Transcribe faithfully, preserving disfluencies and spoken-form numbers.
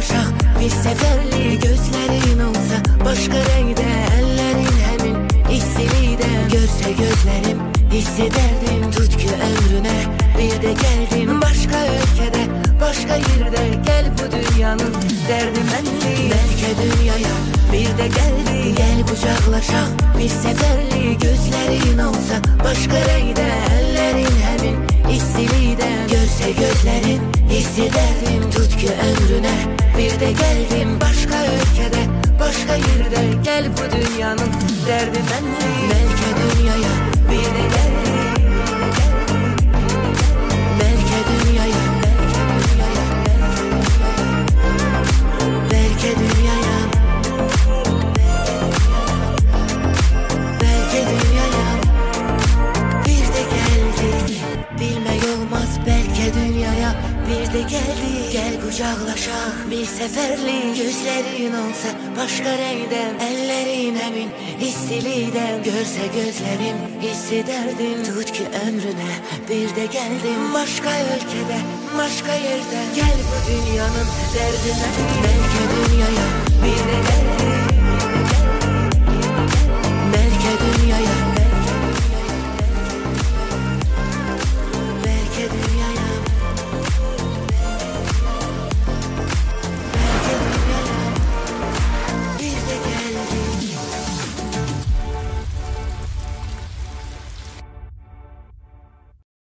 kucaklaşaq bir seferlik. Gözlerin olsa başka renkte, ellerin hemin istiliğde. Görse gözlerim hissederdim, tut ki ömrüne bir de geldim. Başka ülkede, başka yerde, gel bu dünyanın derdi benli. Belki dünyaya bir de geldi, gel kucaklaşaq bir seferlik. Gözlerin olsa başka renkte, ellerin hemin istiliğde. Görse gözlerin hissederdim, tut ki ömrüne bir de geldim. Başka ülkede, başka yerde, gel bu dünyanın derdi benli. Belki dünyaya bir de geldi, belki dünyaya, belki dünyaya, belki dünyaya bir de geldik. Bilmek olmaz, belki dünyaya bir de geldik. Gel kucaklaşaq bir seferlik. Gözlerin olsa başka renkten, ellerin emin istiliğden. Görse gözlerim hissederdim, tut ki ömrüne bir de geldim. Başka ülkede, başka yerde, gel bu dünyanın derdine. Belki dünyaya bir de geldik.